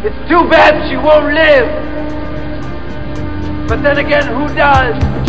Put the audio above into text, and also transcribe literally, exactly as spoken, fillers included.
It's too bad she won't live. But then again, who does?